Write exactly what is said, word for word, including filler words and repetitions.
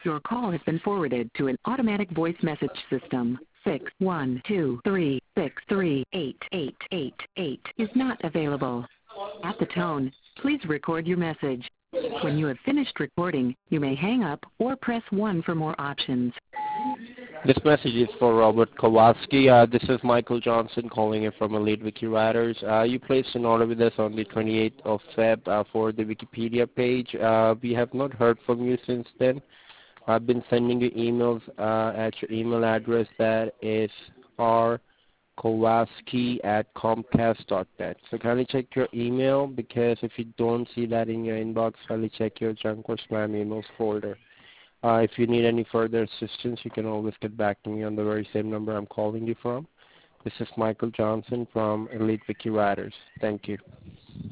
Your call has been forwarded to an automatic voice message system. six one two three six three eight eight eight eight is not available. At the tone, please record your message. When you have finished recording, you may hang up or press one for more options. This message is for Robert Kowalski. Uh, this is Michael Johnson calling in from Elite Wiki Writers. Uh, you placed an order with us on the twenty-eighth of February uh, for the Wikipedia page. Uh, we have not heard from you since then. I've been sending you emails uh, at your email address that is rkowalski at comcast dot net. So kindly check your email, because if you don't see that in your inbox, kindly check your junk or spam emails folder. Uh, if you need any further assistance, you can always get back to me on the very same number I'm calling you from. This is Michael Johnson from Elite Wiki Writers. Thank you.